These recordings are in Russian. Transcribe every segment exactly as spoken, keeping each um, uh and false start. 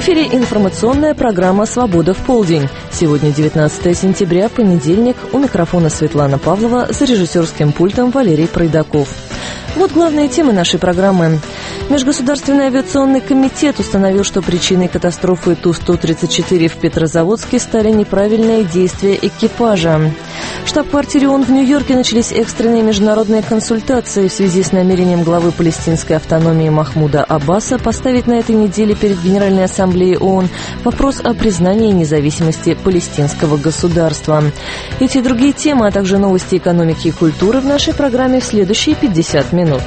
эфире информационная программа «Свобода в полдень». Сегодня девятнадцатое сентября, понедельник. У микрофона Светлана Павлова, за режиссерским пультом Валерий Пройдаков. Вот главные темы нашей программы. Межгосударственный авиационный комитет установил, что причиной катастрофы Ту сто тридцать четыре в Петрозаводске стали неправильные действия экипажа. В штаб-квартире ООН в Нью-Йорке начались экстренные международные консультации в связи с намерением главы палестинской автономии Махмуда Аббаса поставить на этой неделе перед Генеральной Ассамблеей ООН вопрос о признании независимости палестинского государства. Эти и другие темы, а также новости экономики и культуры в нашей программе в следующие пятьдесят минут.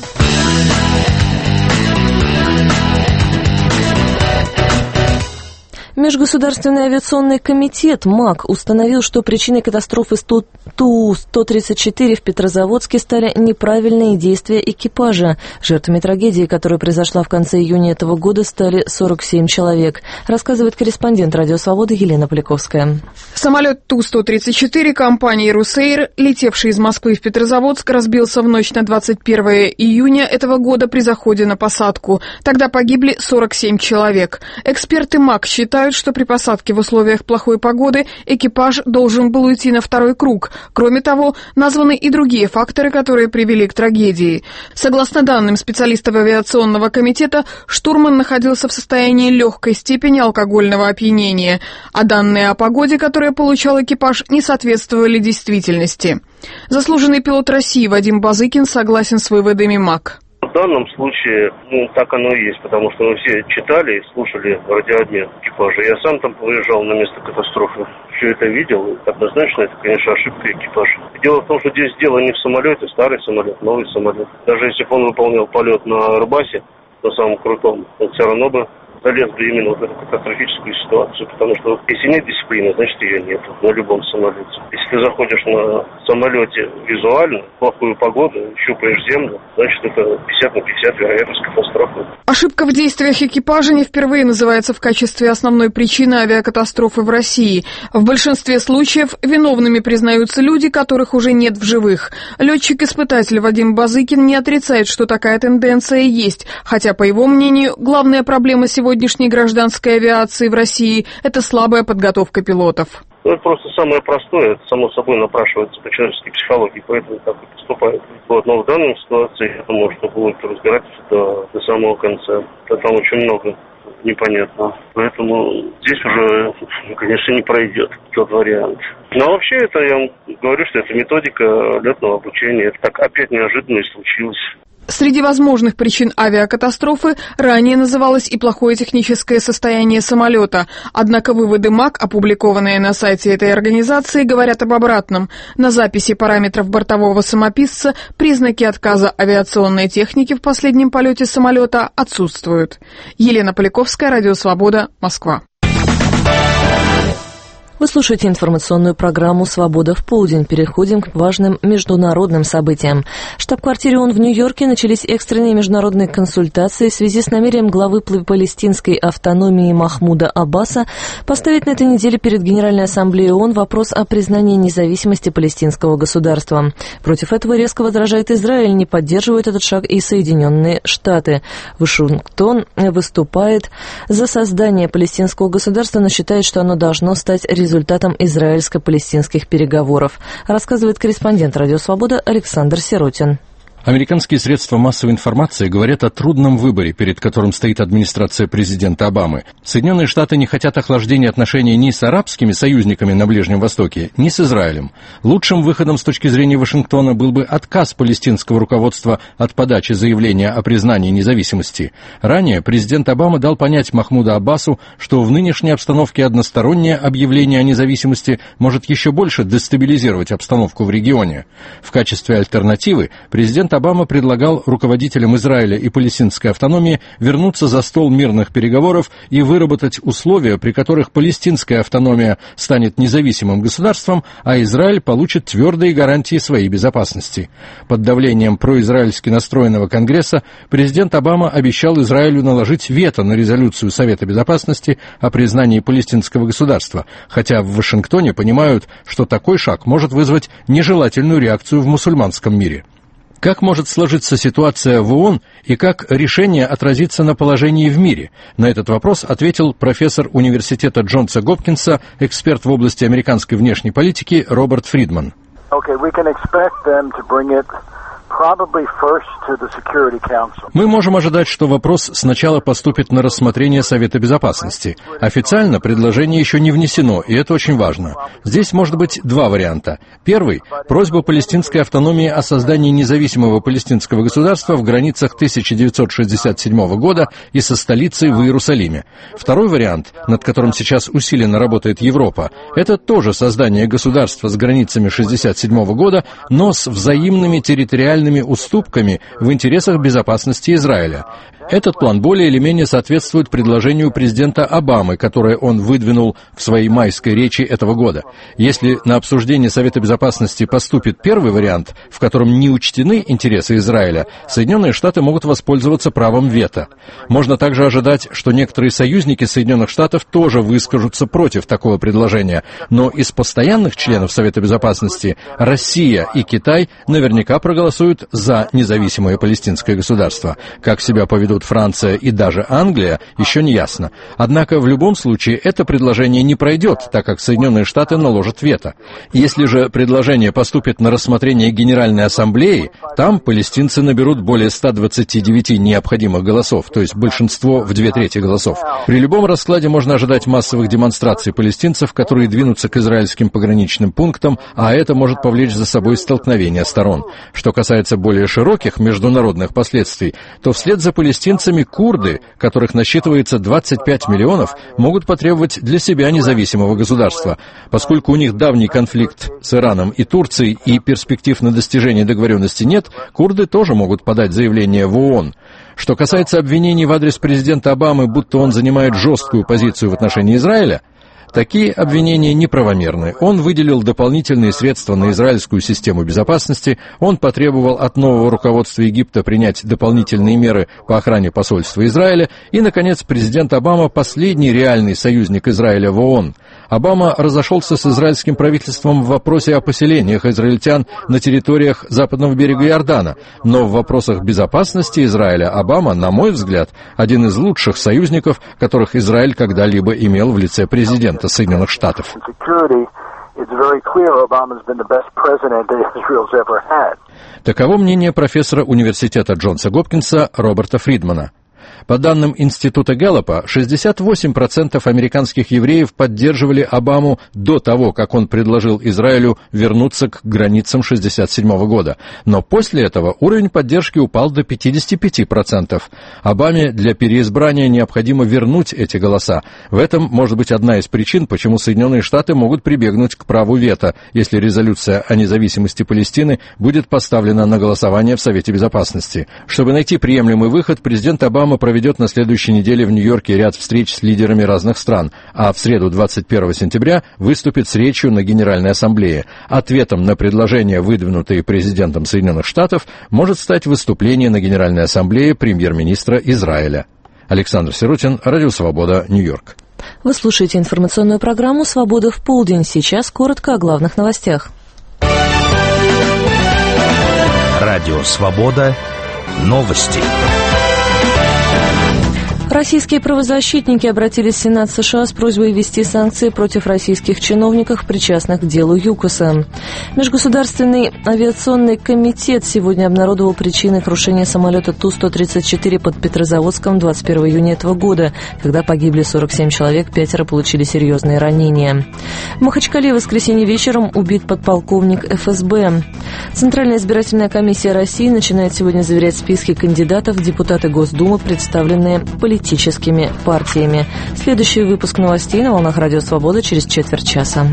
Межгосударственный авиационный комитет МАК установил, что причиной катастрофы Ту сто тридцать четыре в Петрозаводске стали неправильные действия экипажа. Жертвами трагедии, которая произошла в конце июня этого года, стали сорок семь человек, рассказывает корреспондент «Радио Свобода» Елена Поляковская. Самолет Ту сто тридцать четыре компании «Русэйр», летевший из Москвы в Петрозаводск, разбился в ночь на двадцать первое июня этого года при заходе на посадку. Тогда погибли сорок семь человек. Эксперты МАК считают, что при посадке в условиях плохой погоды экипаж должен был уйти на второй круг. Кроме того, названы и другие факторы, которые привели к трагедии. Согласно данным специалистов авиационного комитета, штурман находился в состоянии легкой степени алкогольного опьянения, а данные о погоде, которые получал экипаж, не соответствовали действительности. Заслуженный пилот России Вадим Базыкин согласен с выводами МАК. В данном случае, ну, так оно и есть, потому что мы все читали и слушали радиообмен экипажа. Я сам там выезжал на место катастрофы, все это видел, и однозначно это, конечно, ошибка экипажа. Дело в том, что здесь дело не в самолете, старый самолет, новый самолет. Даже если бы он выполнял полет на Airbus, на самом крутом, он все равно бы залез бы именно в эту катастрофическую ситуацию, потому что если нет дисциплины, значит ее нет на любом самолете. Если ты заходишь на самолете визуально, в плохую погоду, щупаешь землю, значит это пятьдесят на пятьдесят вероятность катастрофы. Ошибка в действиях экипажа не впервые называется в качестве основной причины авиакатастрофы в России. В большинстве случаев виновными признаются люди, которых уже нет в живых. Летчик-испытатель Вадим Базыкин не отрицает, что такая тенденция есть, хотя, по его мнению, главная проблема сегодня сегодняшней гражданской авиации в России – это слабая подготовка пилотов. Ну, это просто самое простое, это само собой напрашивается по человеческой психологии, поэтому так и поступают. Вот, но в данной ситуации, я думаю, что будет разбираться до, до самого конца. Там очень много непонятно. Поэтому здесь уже, конечно, не пройдет тот вариант. Но вообще это, я вам говорю, что это методика летного обучения. Это так опять неожиданно и случилось. Среди возможных причин авиакатастрофы ранее называлось и плохое техническое состояние самолета. Однако выводы МАК, опубликованные на сайте этой организации, говорят об обратном. На записи параметров бортового самописца признаки отказа авиационной техники в последнем полете самолета отсутствуют. Елена Поляковская, Радио Свобода, Москва. Вы слушаете информационную программу «Свобода в полдень». Переходим к важным международным событиям. В штаб-квартире ООН в Нью-Йорке начались экстренные международные консультации в связи с намерением главы палестинской автономии Махмуда Аббаса поставить на этой неделе перед Генеральной Ассамблеей ООН вопрос о признании независимости палестинского государства. Против этого резко возражает Израиль, не поддерживают этот шаг и Соединенные Штаты. Вашингтон выступает за создание палестинского государства, но считает, что оно должно стать результатом результатом израильско-палестинских переговоров, рассказывает корреспондент «Радио Свобода» Александр Сиротин. Американские средства массовой информации говорят о трудном выборе, перед которым стоит администрация президента Обамы. Соединенные Штаты не хотят охлаждения отношений ни с арабскими союзниками на Ближнем Востоке, ни с Израилем. Лучшим выходом с точки зрения Вашингтона был бы отказ палестинского руководства от подачи заявления о признании независимости. Ранее президент Обама дал понять Махмуду Аббасу, что в нынешней обстановке одностороннее объявление о независимости может еще больше дестабилизировать обстановку в регионе. В качестве альтернативы президент Обама предлагал руководителям Израиля и палестинской автономии вернуться за стол мирных переговоров и выработать условия, при которых палестинская автономия станет независимым государством, а Израиль получит твердые гарантии своей безопасности. Под давлением произраильски настроенного Конгресса президент Обама обещал Израилю наложить вето на резолюцию Совета Безопасности о признании палестинского государства, хотя в Вашингтоне понимают, что такой шаг может вызвать нежелательную реакцию в мусульманском мире. Как может сложиться ситуация в ООН и как решение отразится на положении в мире? На этот вопрос ответил профессор университета Джонса Гопкинса, эксперт в области американской внешней политики Роберт Фридман. Okay, we can expect them to bring it probably first to the Security Council. Мы можем ожидать, что вопрос сначала поступит на рассмотрение Совета Безопасности. Официально предложение еще не внесено, и это очень важно. Здесь может быть два варианта. Первый – просьба палестинской автономии о создании независимого палестинского государства в границах тысяча девятьсот шестьдесят седьмого года и со столицей в Иерусалиме. Второй вариант, над которым сейчас усиленно работает Европа, это тоже создание государства с границами шестьдесят седьмого года, но с взаимными территориальными уступками в интересах безопасности Израиля. Этот план более или менее соответствует предложению президента Обамы, которое он выдвинул в своей майской речи этого года. Если на обсуждение Совета Безопасности поступит первый вариант, в котором не учтены интересы Израиля, Соединенные Штаты могут воспользоваться правом вето. Можно также ожидать, что некоторые союзники Соединенных Штатов тоже выскажутся против такого предложения, но из постоянных членов Совета Безопасности Россия и Китай наверняка проголосуют за независимое палестинское государство. Как себя поведут Франция и даже Англия, еще не ясно. Однако в любом случае это предложение не пройдет, так как Соединенные Штаты наложат вето. Если же предложение поступит на рассмотрение Генеральной Ассамблеи, там палестинцы наберут более ста двадцати девяти необходимых голосов, то есть большинство в две трети голосов. При любом раскладе можно ожидать массовых демонстраций палестинцев, которые двинутся к израильским пограничным пунктам, а это может повлечь за собой столкновение сторон. Что касается более широких международных последствий, то вслед за палестинцами курды, которых насчитывается двадцать пять миллионов, могут потребовать для себя независимого государства. Поскольку у них давний конфликт с Ираном и Турцией и перспектив на достижение договоренности нет, курды тоже могут подать заявление в ООН. Что касается обвинений в адрес президента Обамы, будто он занимает жесткую позицию в отношении Израиля, такие обвинения неправомерны. Он выделил дополнительные средства на израильскую систему безопасности, он потребовал от нового руководства Египта принять дополнительные меры по охране посольства Израиля, и, наконец, президент Обама – последний реальный союзник Израиля в ООН. Обама разошелся с израильским правительством в вопросе о поселениях израильтян на территориях западного берега Иордана, но в вопросах безопасности Израиля Обама, на мой взгляд, один из лучших союзников, которых Израиль когда-либо имел в лице президента Соединенных Штатов. Таково мнение профессора университета Джонса Гопкинса Роберта Фридмана. По данным Института Гэллопа, шестьдесят восемь процентов американских евреев поддерживали Обаму до того, как он предложил Израилю вернуться к границам шестьдесят седьмого года. Но после этого уровень поддержки упал до пятьдесят пять процентов. Обаме для переизбрания необходимо вернуть эти голоса. В этом может быть одна из причин, почему Соединенные Штаты могут прибегнуть к праву вето, если резолюция о независимости Палестины будет поставлена на голосование в Совете Безопасности. Чтобы найти приемлемый выход, президент Обама проведет на следующей неделе в Нью-Йорке ряд встреч с лидерами разных стран, а в среду двадцать первого сентября выступит с речью на Генеральной Ассамблее. Ответом на предложения, выдвинутые президентом Соединенных Штатов, может стать выступление на Генеральной Ассамблее премьер-министра Израиля. Александр Сиротин, Радио Свобода, Нью-Йорк. Вы слушаете информационную программу «Свобода в полдень». Сейчас коротко о главных новостях. Радио Свобода. Новости. Российские правозащитники обратились в Сенат США с просьбой ввести санкции против российских чиновников, причастных к делу ЮКОСа. Межгосударственный авиационный комитет сегодня обнародовал причины крушения самолета Ту сто тридцать четыре под Петрозаводском двадцать первого июня этого года, когда погибли сорок семь человек, пятеро получили серьезные ранения. В Махачкале в воскресенье вечером убит подполковник эф эс бэ. Центральная избирательная комиссия России начинает сегодня заверять списки кандидатов в депутаты Госдумы, представленные политическими политическими партиями. Следующий выпуск новостей на волнах Радио Свобода через четверть часа.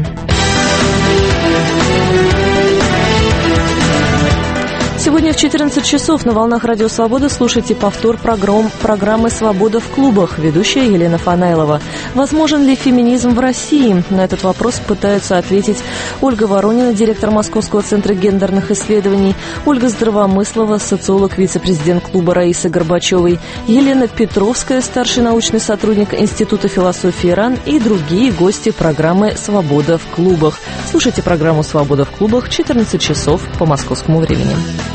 Сегодня в четырнадцать часов на волнах Радио Свобода слушайте повтор программ, программы «Свобода в клубах». Ведущая Елена Фанайлова. Возможен ли феминизм в России? На этот вопрос пытаются ответить Ольга Воронина, директор Московского центра гендерных исследований, Ольга Здравомыслова, социолог, вице-президент клуба Раисы Горбачевой, Елена Петровская, старший научный сотрудник Института философии РАН и другие гости программы «Свобода в клубах». Слушайте программу «Свобода в клубах» в четырнадцать часов по московскому времени.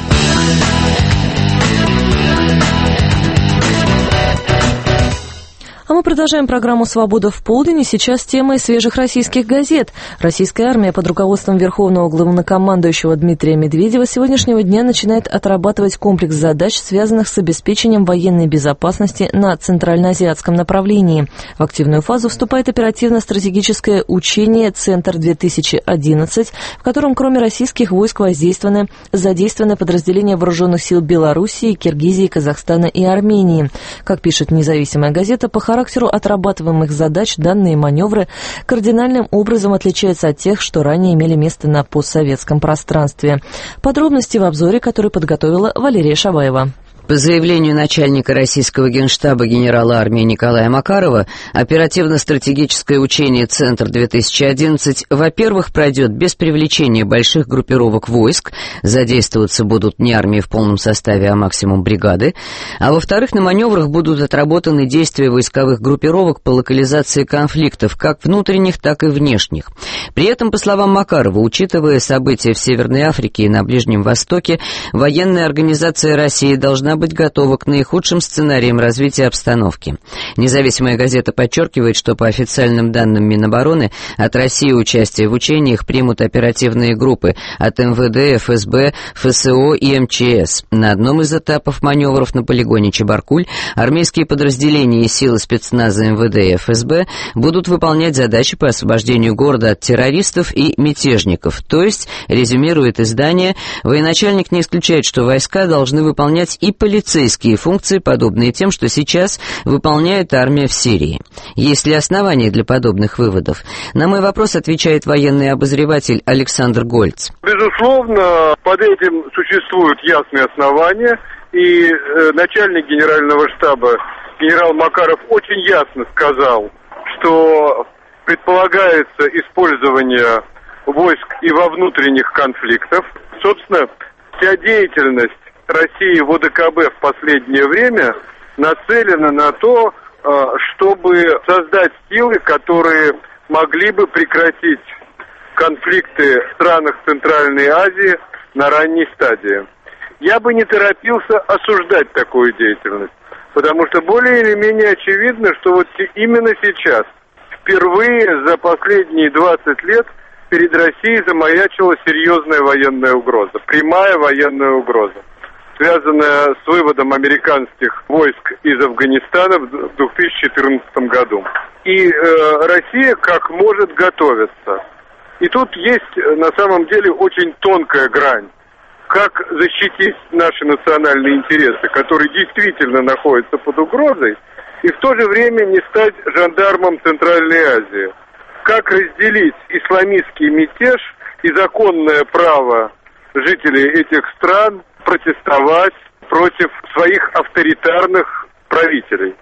А мы продолжаем программу «Свобода в полдень», и сейчас тема из свежих российских газет. Российская армия под руководством верховного главнокомандующего Дмитрия Медведева с сегодняшнего дня начинает отрабатывать комплекс задач, связанных с обеспечением военной безопасности на центральноазиатском направлении. В активную фазу вступает оперативно-стратегическое учение «Центр-две тысячи одиннадцать», в котором кроме российских войск воздействованы, задействованы подразделения вооруженных сил Белоруссии, Киргизии, Казахстана и Армении. Как пишет независимая газета, по характеру отрабатываемых задач данные маневры кардинальным образом отличаются от тех, что ранее имели место на постсоветском пространстве. Подробности в обзоре, который подготовила Валерия Шабаева. По заявлению начальника российского генштаба генерала армии Николая Макарова, оперативно-стратегическое учение «Центр-две тысячи одиннадцать», во-первых, пройдет без привлечения больших группировок войск, задействоваться будут не армии в полном составе, а максимум бригады, а во-вторых, на маневрах будут отработаны действия войсковых группировок по локализации конфликтов, как внутренних, так и внешних. При этом, по словам Макарова, учитывая события в Северной Африке и на Ближнем Востоке, военная организация России должна быть готова к наихудшим сценариям развития обстановки. Независимая газета подчеркивает, что по официальным данным Минобороны от России участие в учениях примут оперативные группы от эм вэ дэ, эф эс бэ, эф эс о и эм че эс. На одном из этапов маневров на полигоне Чебаркуль армейские подразделения и силы спецназа эм вэ дэ и эф эс бэ будут выполнять задачи по освобождению города от террористов и мятежников. То есть, резюмирует издание, военачальник не исключает, что войска должны выполнять и полицейские функции, подобные тем, что сейчас выполняет армия в Сирии. Есть ли основания для подобных выводов? На мой вопрос отвечает военный обозреватель Александр Гольц. Безусловно, под этим существуют ясные основания, и э, начальник генерального штаба генерал Макаров очень ясно сказал, что предполагается использование войск и во внутренних конфликтах. Собственно, вся деятельность России в о дэ ка бэ в последнее время нацелена на то, чтобы создать силы, которые могли бы прекратить конфликты в странах Центральной Азии на ранней стадии. Я бы не торопился осуждать такую деятельность, потому что более или менее очевидно, что вот именно сейчас, впервые за последние двадцать лет, перед Россией замаячила серьезная военная угроза, прямая военная угроза, связанная с выводом американских войск из Афганистана в две тысячи четырнадцатом году. И э, Россия как может готовиться. И тут есть на самом деле очень тонкая грань. Как защитить наши национальные интересы, которые действительно находятся под угрозой, и в то же время не стать жандармом Центральной Азии. Как разделить исламистский мятеж и законное право жителей этих стран протестовать против своих авторитарных правителей.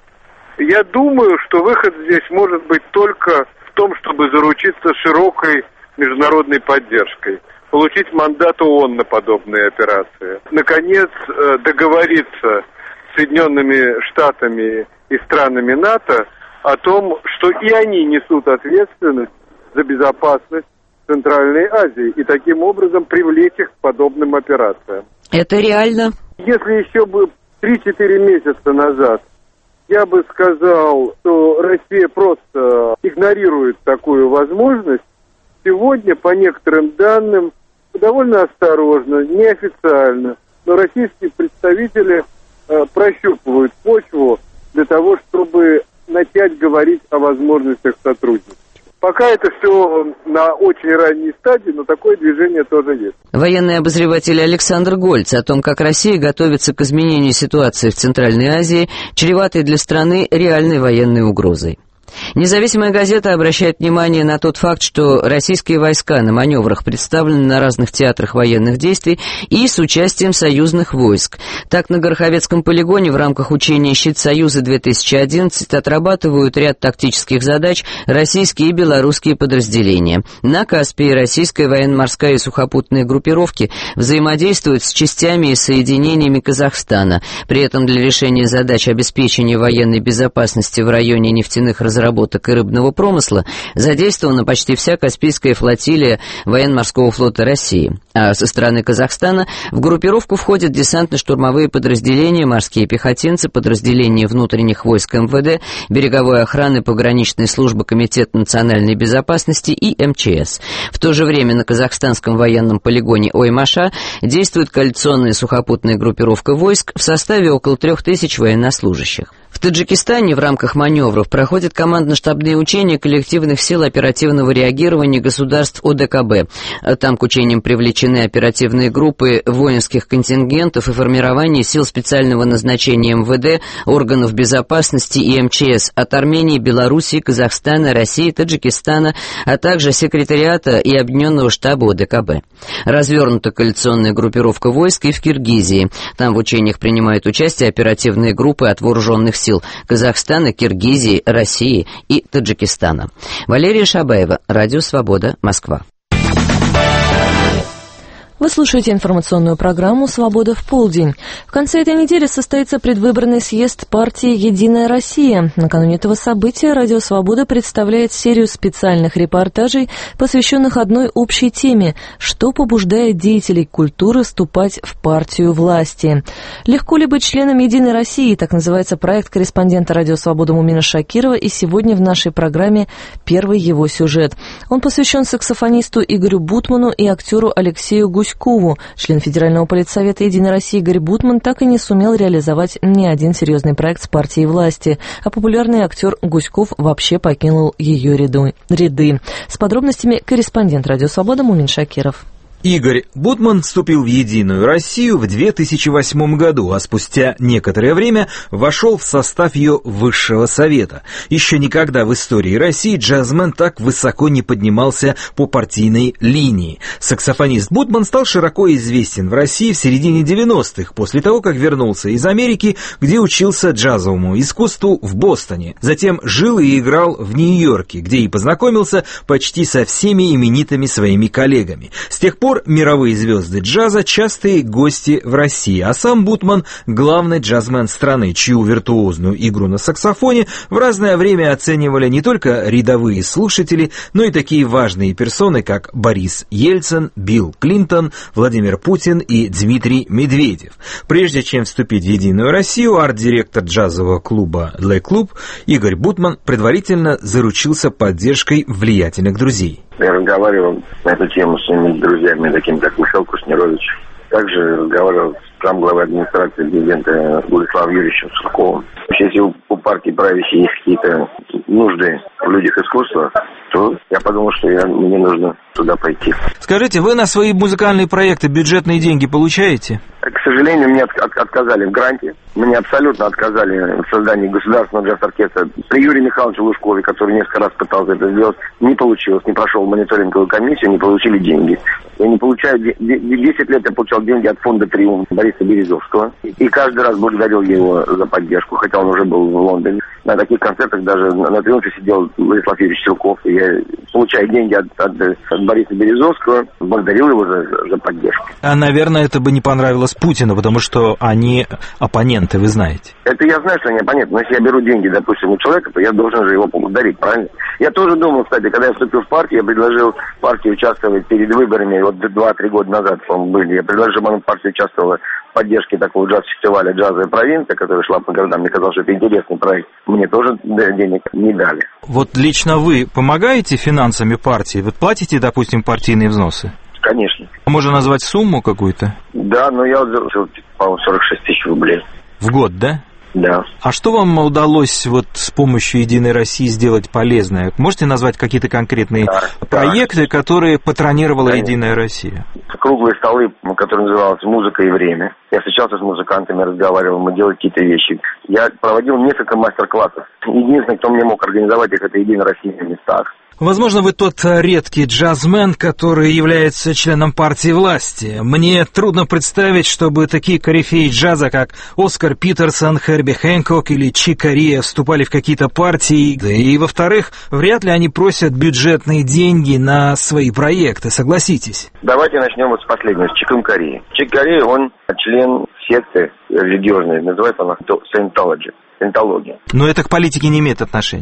Я думаю, что выход здесь может быть только в том, чтобы заручиться широкой международной поддержкой, получить мандат ООН на подобные операции, наконец договориться с Соединенными Штатами и странами НАТО о том, что и они несут ответственность за безопасность Центральной Азии, и таким образом привлечь их к подобным операциям. Это реально? Если еще бы три-четыре месяца назад я бы сказал, что Россия просто игнорирует такую возможность, сегодня, по некоторым данным, довольно осторожно, неофициально, но российские представители э, прощупывают почву для того, чтобы начать говорить о возможностях сотрудничества. Пока это все на очень ранней стадии, но такое движение тоже есть. Военный обозреватель Александр Гольц о том, как Россия готовится к изменению ситуации в Центральной Азии, чреватой для страны реальной военной угрозой. Независимая газета обращает внимание на тот факт, что российские войска на маневрах представлены на разных театрах военных действий и с участием союзных войск. Так, на Гороховецком полигоне в рамках учения «Щит Союза-две тысячи одиннадцать» отрабатывают ряд тактических задач российские и белорусские подразделения. На Каспии российская военно-морская и сухопутные группировки взаимодействуют с частями и соединениями Казахстана. При этом для решения задач обеспечения военной безопасности в районе нефтяных разработок разработок и рыбного промысла задействована почти вся Каспийская флотилия военно-морского флота России. А со стороны Казахстана в группировку входят десантно-штурмовые подразделения, морские пехотинцы, подразделения внутренних войск эм вэ дэ, береговой охраны, пограничной службы, Комитет национальной безопасности и эм че эс. В то же время на казахстанском военном полигоне Оймаша действует коалиционная сухопутная группировка войск в составе около трех тысяч военнослужащих. В Таджикистане в рамках маневров проходят командно-штабные учения коллективных сил оперативного реагирования государств о дэ ка бэ. Там к учениям привлечены оперативные группы воинских контингентов и формирование сил специального назначения эм вэ дэ, органов безопасности и эм че эс от Армении, Белоруссии, Казахстана, России, Таджикистана, а также секретариата и объединенного штаба о дэ ка бэ. Развернута коалиционная группировка войск и в Киргизии. Там в учениях принимают участие оперативные группы от вооруженных сил Казахстана, Киргизии, России и Таджикистана. Валерия Шабаева, Радио Свобода, Москва. Вы слушаете информационную программу «Свобода в полдень». В конце этой недели состоится предвыборный съезд партии «Единая Россия». Накануне этого события «Радио Свобода» представляет серию специальных репортажей, посвященных одной общей теме – что побуждает деятелей культуры вступать в партию власти. Легко ли быть членом «Единой России» – так называется проект корреспондента «Радио Свобода» Мумина Шакирова, и сегодня в нашей программе первый его сюжет. Он посвящен саксофонисту Игорю Бутману и актеру Алексею Гуськову. Член Федерального политсовета «Единой России» Игорь Бутман так и не сумел реализовать ни один серьезный проект с партией власти, а популярный актер Гуськов вообще покинул ее ряды. С подробностями корреспондент «Радио Свобода» Мумин Шакиров. Игорь Бутман вступил в «Единую Россию» в две тысячи восьмом году, а спустя некоторое время вошел в состав ее высшего совета. Еще никогда в истории России джазмен так высоко не поднимался по партийной линии. Саксофонист Бутман стал широко известен в России в середине девяностых, после того, как вернулся из Америки, где учился джазовому искусству в Бостоне. Затем жил и играл в Нью-Йорке, где и познакомился почти со всеми именитыми своими коллегами. С тех пор мировые звезды джаза – частые гости в России, а сам Бутман – главный джазмен страны, чью виртуозную игру на саксофоне в разное время оценивали не только рядовые слушатели, но и такие важные персоны, как Борис Ельцин, Билл Клинтон, Владимир Путин и Дмитрий Медведев. Прежде чем вступить в «Единую Россию», арт-директор джазового клуба «Лэ Клуб» Игорь Бутман предварительно заручился поддержкой влиятельных друзей. Я разговаривал на эту тему с своими друзьями, такими как Михаил Кушнирович. Также разговаривал с замглавой администрации президента Владиславом Юрьевичем Сурковым. Если у, у партии правящей есть какие-то нужды в людях искусства, то я подумал, что я, мне нужно туда пойти. Скажите, вы на свои музыкальные проекты бюджетные деньги получаете? К сожалению, мне от, от, отказали в гранте. Мне абсолютно отказали в создании государственного джаз-оркестра. При Юрии Михайловиче Лужкове, который несколько раз пытался это сделать, не получилось. Не прошел мониторинговую комиссию, не получили деньги. Я не получаю... десять лет я получал деньги от фонда «Триумф» Бориса Березовского. И каждый раз благодарил его за поддержку, хотя он уже был в Лондоне. На таких концертах даже на «Триумфе» сидел Владислав Юрьевич Силков. И я, получая деньги от, от, от Бориса Березовского, благодарил его за, за поддержку. А, наверное, это бы не понравилось Путину, потому что они оппоненты, вы знаете. Это я знаю, что они оппоненты. Но если я беру деньги, допустим, у человека, то я должен же его поблагодарить, правильно? Я тоже думал, кстати, когда я вступил в партию, я предложил партии участвовать перед выборами, вот два-три года назад, по-моему, были. Я предложил, чтобы партия участвовала в поддержке такого джаз-фестиваля «Джазовая провинция», который шла по городам. Мне казалось, что это интересный проект. Мне тоже денег не дали. Вот лично вы помогаете финансами партии? Вы платите, допустим, партийные взносы? Конечно. Можно назвать сумму какую-то? Да, но я вот, по-моему, сорок шесть тысяч рублей. В год, да? Да. А что вам удалось вот с помощью «Единой России» сделать полезное? Можете назвать какие-то конкретные да, проекты, да. которые патронировала Конечно. «Единая Россия»? Круглые столы, которые назывались «Музыка и время». Я встречался с музыкантами, разговаривал, мы делали какие-то вещи. Я проводил несколько мастер-классов. Единственный, кто мне мог организовать их, это «Единая Россия» на местах. Возможно, вы тот редкий джазмен, который является членом партии власти. Мне трудно представить, чтобы такие корифеи джаза, как Оскар Питерсон, Херби Хэнкок или Чик Кориа вступали в какие-то партии. Да и, во-вторых, вряд ли они просят бюджетные деньги на свои проекты, согласитесь? Давайте начнем вот с последнего, с Чиком Кориа. Чик Кориа, он член секты религиозной, называется она Саентология. Саентология. Но это к политике не имеет отношения.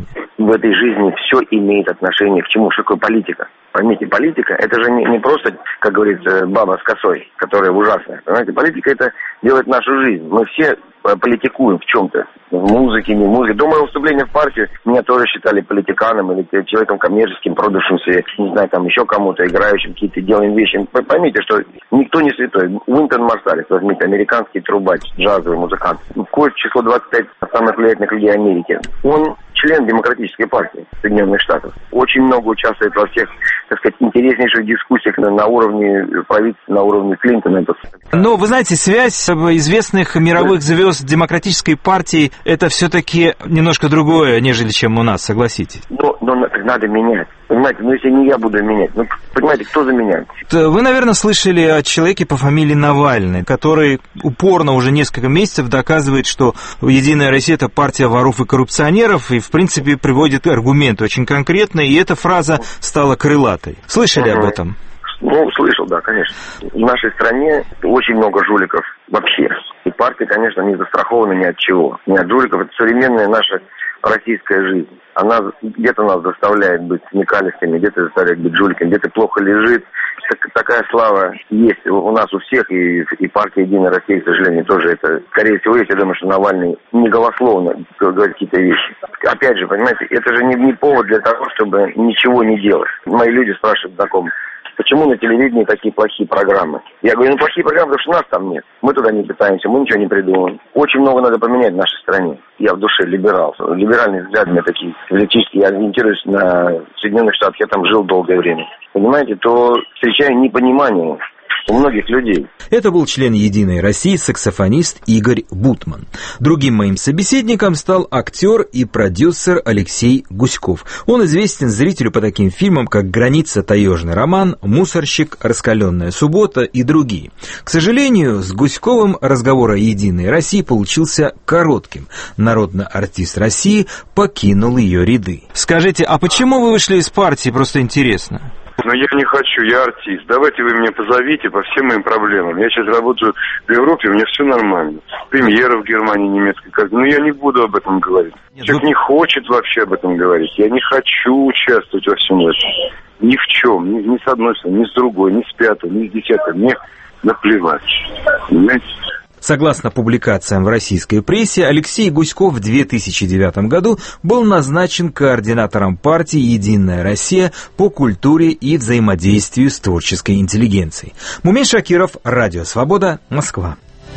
в этой жизни все имеет отношение к чему? Что такое политика? Поймите, политика – это же не, не просто, как говорится, баба с косой, которая ужасная. Понимаете, политика – это делает нашу жизнь. Мы все политикуем в чем-то. В музыке, не в музыке. До моего вступления в партию меня тоже считали политиканом или человеком коммерческим, продавшимся, не знаю, там еще кому-то, играющим какие-то, делаем вещи. Поймите, что никто не святой. Уинтон Марсалис, возьмите, американский трубач, джазовый музыкант, входит в число двадцать пять самых влиятельных людей Америки. Он член Демократической партии Соединенных Штатов. Очень много участвует во всех, так сказать, интереснейших дискуссиях на, на уровне правительства, на уровне Клинтона. Но, вы знаете, связь известных мировых звезд Демократической партии – это все-таки немножко другое, нежели чем у нас, согласитесь. Но, но надо менять. Понимаете, ну если не я буду менять, ну, понимаете, кто заменяет? Вы, наверное, слышали о человеке по фамилии Навальный, который упорно уже несколько месяцев доказывает, что «Единая Россия» – это партия воров и коррупционеров, и, в принципе, приводит аргументы очень конкретные, и эта фраза стала крылатой. Слышали об этом? Ну, слышал, да, конечно. В нашей стране очень много жуликов вообще. И партия, конечно, не застрахована ни от чего. Ни от жуликов. Это современная наша российская жизнь. Она где-то нас заставляет быть смекалистыми, где-то заставляет быть жуликами, где-то плохо лежит. Так, такая слава есть у нас у всех, и, и партия «Единая Россия», к сожалению, тоже это, скорее всего, есть. Я думаю, что Навальный не голословно говорит какие-то вещи. Опять же, понимаете, это же не, не повод для того, чтобы ничего не делать. Мои люди спрашивают знакомых: почему на телевидении такие плохие программы? Я говорю, ну плохие программы, потому что нас там нет. Мы туда не питаемся, мы ничего не придумываем. Очень много надо поменять в нашей стране. Я в душе либерал. Либеральные взгляды у меня такие политические. Я ориентируюсь на Соединенных Штатах. Я там жил долгое время. Понимаете, то встречаю непонимание у многих людей. Это был член «Единой России», саксофонист Игорь Бутман. Другим моим собеседником стал актер и продюсер Алексей Гуськов. Он известен зрителю по таким фильмам, как «Граница», «Таежный роман», «Мусорщик», «Раскаленная суббота» и другие. К сожалению, с Гуськовым разговор о «Единой России» получился коротким. Народный артист России покинул ее ряды. Скажите, а почему вы вышли из партии, просто интересно? Но я не хочу, я артист. Давайте вы меня позовите по всем моим проблемам. Я сейчас работаю в Европе, у меня все нормально. Премьера в Германии немецкой. Как... Но я не буду об этом говорить. Нет, Человек вы... не хочет вообще об этом говорить. Я не хочу участвовать во всем этом. Ни в чем. Ни, ни с одной стороны, ни с другой, ни с пятой, ни с десятой. Мне наплевать. Понимаете? Согласно публикациям в российской прессе, Алексей Гуськов в две тысячи девятом году был назначен координатором партии «Единая Россия» по культуре и взаимодействию с творческой интеллигенцией. Мумин Шакиров, Радио Свобода, Москва.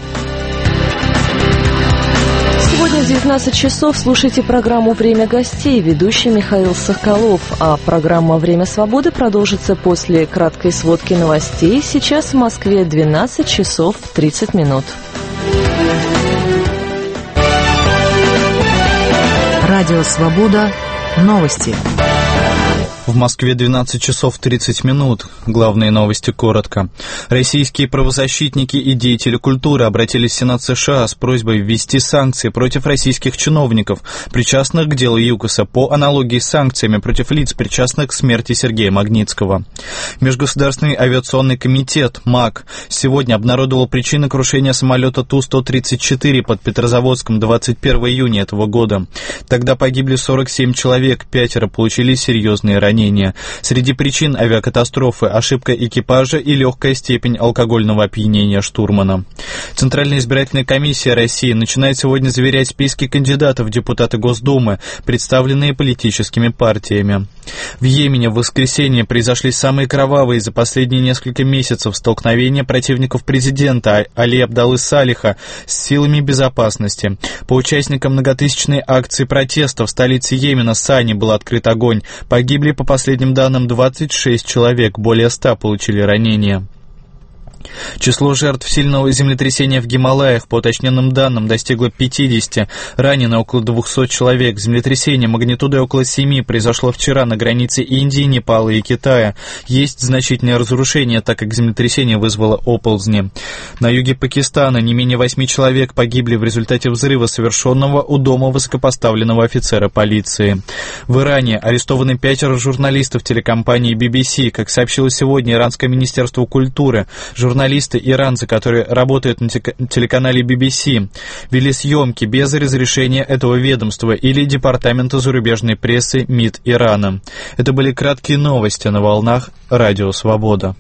Сегодня в девятнадцать часов слушайте программу «Время гостей», ведущий Михаил Соколов. А программа «Время свободы» продолжится после краткой сводки новостей. Сейчас в Москве двенадцать часов тридцать минут. Радио «Свобода». Новости. В Москве двенадцать часов тридцать минут. Главные новости коротко. Российские правозащитники и деятели культуры обратились в Сенат США с просьбой ввести санкции против российских чиновников, причастных к делу ЮКОСа, по аналогии с санкциями против лиц, причастных к смерти Сергея Магнитского. Межгосударственный авиационный комитет МАК сегодня обнародовал причины крушения самолета Ту сто тридцать четыре под Петрозаводском двадцать первого июня этого года. Тогда погибли сорок семь человек, пятеро получили серьезные ранения. Среди причин авиакатастрофы – ошибка экипажа и легкая степень алкогольного опьянения штурмана. Центральная избирательная комиссия России начинает сегодня заверять списки кандидатов в депутаты Госдумы, представленные политическими партиями. В Йемене в воскресенье произошли самые кровавые за последние несколько месяцев столкновения противников президента Али Абдаллы Салиха с силами безопасности. По участникам многотысячной акции протеста в столице Йемена Сани был открыт огонь. Погибли, по последним данным, двадцать шесть человек, более ста получили ранения. Число жертв сильного землетрясения в Гималаях, по уточненным данным, достигло пятидесяти, ранено около двухсот человек. Землетрясение магнитудой около семи произошло вчера на границе Индии, Непала и Китая. Есть значительное разрушение, так как землетрясение вызвало оползни. На юге Пакистана не менее восьми человек погибли в результате взрыва, совершенного у дома высокопоставленного офицера полиции. В Иране арестованы пятеро журналистов телекомпании би би си. Как сообщило сегодня Иранское министерство культуры, журналисты журналисты-иранцы, которые работают на телеканале би би си, вели съемки без разрешения этого ведомства или Департамента зарубежной прессы МИД Ирана. Это были краткие новости на волнах Радио Свобода.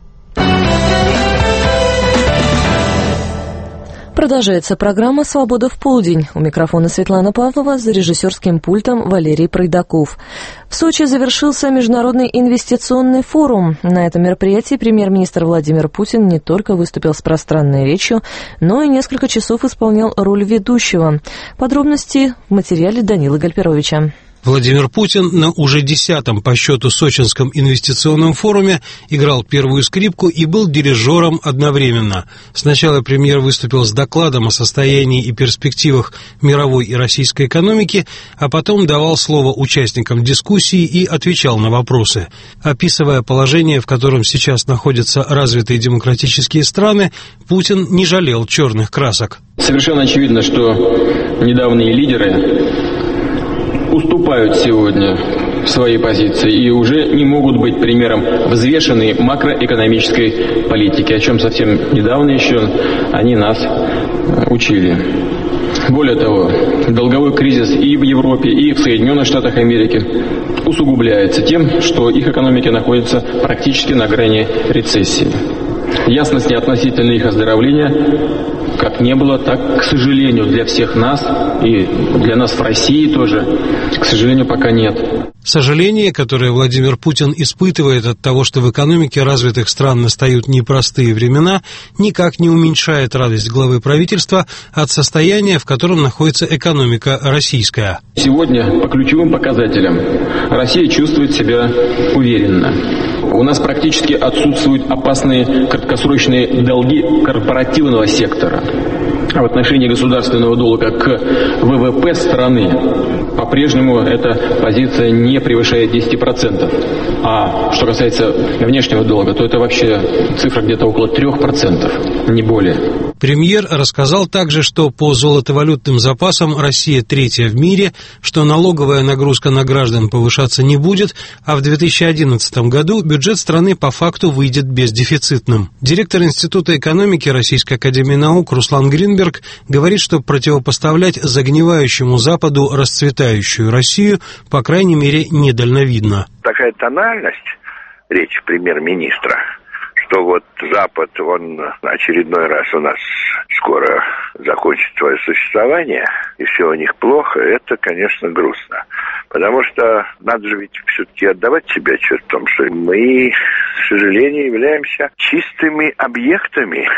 Продолжается программа «Свобода в полдень». У микрофона Светлана Павлова, за режиссерским пультом Валерий Пройдаков. В Сочи завершился Международный инвестиционный форум. На этом мероприятии премьер-министр Владимир Путин не только выступил с пространной речью, но и несколько часов исполнял роль ведущего. Подробности в материале Данилы Гальперовича. Владимир Путин на уже десятом по счету Сочинском инвестиционном форуме играл первую скрипку и был дирижером одновременно. Сначала премьер выступил с докладом о состоянии и перспективах мировой и российской экономики, а потом давал слово участникам дискуссии и отвечал на вопросы. Описывая положение, в котором сейчас находятся развитые демократические страны, Путин не жалел черных красок. Совершенно очевидно, что недавние лидеры уступают сегодня в своей позиции и уже не могут быть примером взвешенной макроэкономической политики, о чем совсем недавно еще они нас учили. Более того, долговой кризис и в Европе, и в Соединенных Штатах Америки усугубляется тем, что их экономики находятся практически на грани рецессии. Ясности относительно их оздоровления как не было, так, к сожалению, для всех нас и для нас в России тоже, к сожалению, пока нет. Сожаление, которое Владимир Путин испытывает от того, что в экономике развитых стран настают непростые времена, никак не уменьшает радость главы правительства от состояния, в котором находится экономика российская. Сегодня по ключевым показателям Россия чувствует себя уверенно. У нас практически отсутствуют опасные краткосрочные долги корпоративного сектора. А в отношении государственного долга к вэ вэ пэ страны по-прежнему эта позиция не превышает десять процентов. А что касается внешнего долга, то это вообще цифра где-то около три процента, не более. Премьер рассказал также, что по золотовалютным запасам Россия третья в мире, что налоговая нагрузка на граждан повышаться не будет, а в две тысячи одиннадцатом году бюджет страны по факту выйдет бездефицитным. Директор Института экономики Российской академии наук Руслан Гринберг говорит, что противопоставлять загнивающему Западу расцветающую Россию, по крайней мере, недальновидно. Такая тональность речи премьер-министра, что вот Запад, он очередной раз у нас скоро закончит свое существование, и все у них плохо, это, конечно, грустно. Потому что надо же ведь все-таки отдавать себе отчет в том, что мы, к сожалению, являемся чистыми объектами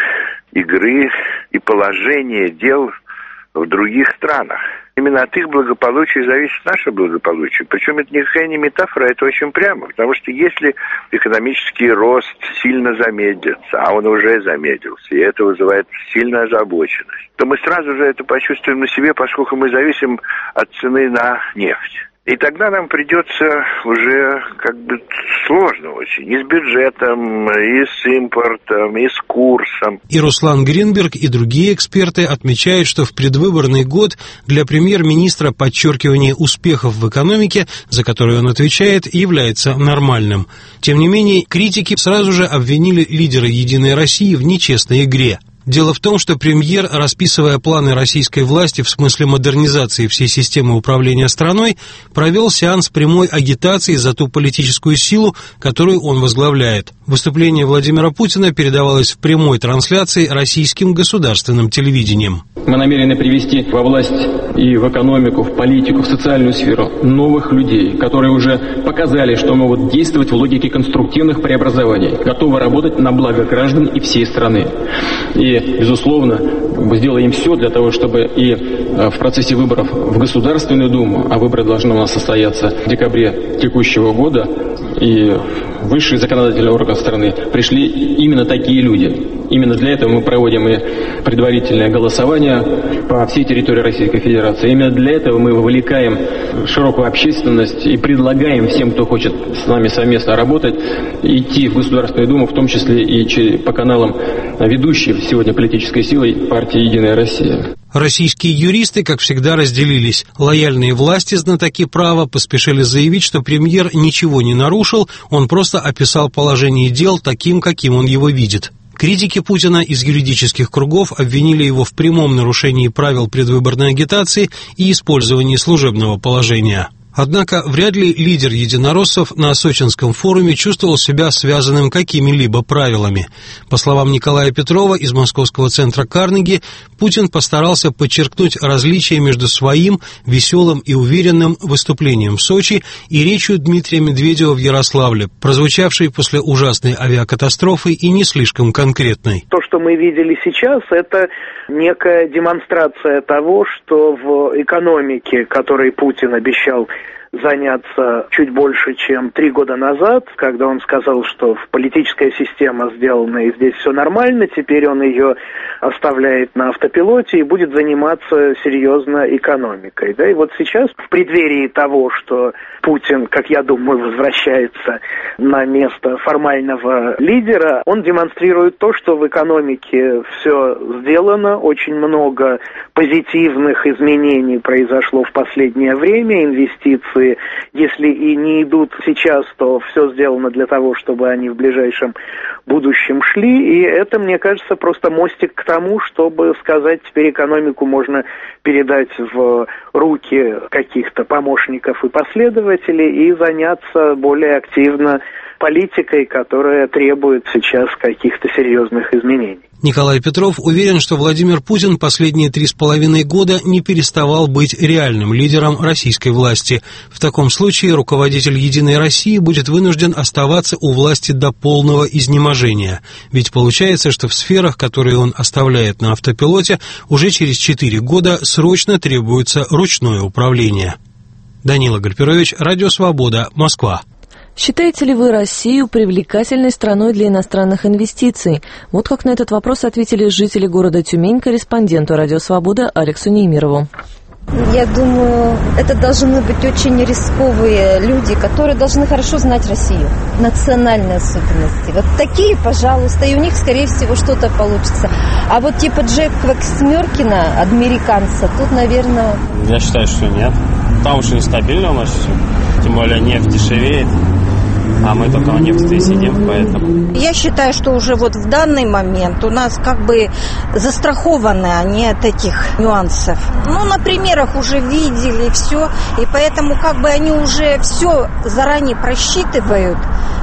игры и положения дел в других странах. Именно от их благополучия зависит наше благополучие. Причем это никакая не метафора, это очень прямо. Потому что если экономический рост сильно замедлится, а он уже замедлился, и это вызывает сильную озабоченность, то мы сразу же это почувствуем на себе, поскольку мы зависим от цены на нефть. И тогда нам придется уже как бы сложно очень. И с бюджетом, и с импортом, и с курсом. И Руслан Гринберг, и другие эксперты отмечают, что в предвыборный год для премьер-министра подчеркивание успехов в экономике, за которые он отвечает, является нормальным. Тем не менее, критики сразу же обвинили лидера «Единой России» в нечестной игре. Дело в том, что премьер, расписывая планы российской власти в смысле модернизации всей системы управления страной, провел сеанс прямой агитации за ту политическую силу, которую он возглавляет. Выступление Владимира Путина передавалось в прямой трансляции российским государственным телевидением. Мы намерены привести во власть и в экономику, в политику, в социальную сферу новых людей, которые уже показали, что могут действовать в логике конструктивных преобразований, готовы работать на благо граждан и всей страны. И безусловно, мы сделаем все для того, чтобы и в процессе выборов в Государственную Думу, а выборы должны у нас состояться в декабре текущего года, и высший законодательный орган страны пришли именно такие люди. Именно для этого мы проводим и предварительное голосование по всей территории Российской Федерации. Именно для этого мы вовлекаем широкую общественность и предлагаем всем, кто хочет с нами совместно работать, идти в Государственную Думу, в том числе и по каналам ведущей сегодня политической силой партии «Единая Россия». Российские юристы, как всегда, разделились. Лояльные власти, знатоки права, поспешили заявить, что премьер ничего не нарушил, он просто описал положение дел таким, каким он его видит. Критики Путина из юридических кругов обвинили его в прямом нарушении правил предвыборной агитации и использовании служебного положения. Однако вряд ли лидер единороссов на сочинском форуме чувствовал себя связанным какими-либо правилами. По словам Николая Петрова из московского центра Карнеги, Путин постарался подчеркнуть различия между своим веселым и уверенным выступлением в Сочи и речью Дмитрия Медведева в Ярославле, прозвучавшей после ужасной авиакатастрофы и не слишком конкретной. То, что мы видели сейчас, это некая демонстрация того, что в экономике, которой Путин обещал заняться чуть больше, чем три года назад, когда он сказал, что политическая система сделана и здесь все нормально, теперь он ее оставляет на автопилоте и будет заниматься серьезно экономикой. Да? И вот сейчас, в преддверии того, что Путин, как я думаю, возвращается на место формального лидера, он демонстрирует то, что в экономике все сделано, очень много позитивных изменений произошло в последнее время, инвестиции, если и не идут сейчас, то все сделано для того, чтобы они в ближайшем будущем шли, и это, мне кажется, просто мостик к тому, чтобы сказать, теперь экономику можно передать в руки каких-то помощников и последователей и заняться более активно политикой, которая требует сейчас каких-то серьезных изменений. Николай Петров уверен, что Владимир Путин последние три с половиной года не переставал быть реальным лидером российской власти. В таком случае руководитель «Единой России» будет вынужден оставаться у власти до полного изнеможения. Ведь получается, что в сферах, которые он оставляет на автопилоте, уже через четыре года срочно требуется ручное управление. Данила Гальперович, Радио Свобода, Москва. Считаете ли вы Россию привлекательной страной для иностранных инвестиций? Вот как на этот вопрос ответили жители города Тюмень корреспонденту «Радио Свобода» Алексу Неймирову. Я думаю, это должны быть очень рисковые люди, которые должны хорошо знать Россию, национальные особенности. Вот такие, пожалуйста, и у них, скорее всего, что-то получится. А вот типа Джека Смеркина, американца, тут, наверное... Я считаю, что нет. Там уж нестабильно у нас все. Тем более нефть дешевеет. А мы только на нефти и сидим, поэтому... Я считаю, что уже вот в данный момент у нас как бы застрахованы они от этих нюансов. Ну, на примерах уже видели все, и поэтому как бы они уже все заранее просчитывают